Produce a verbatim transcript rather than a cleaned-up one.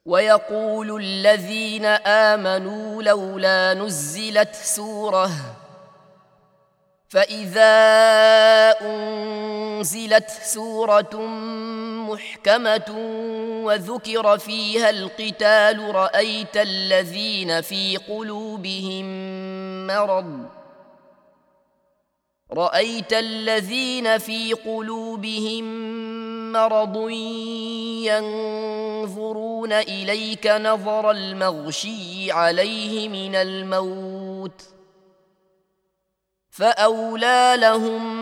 ويقول الذين آمنوا لولا نزلت سورة فإذا أنزلت سورة محكمة وذكر فيها القتال رأيت الذين في قلوبهم مرض رأيت الذين في قلوبهم مرض ينظرون إليك نظر المغشي عليه من الموت فأولى لهم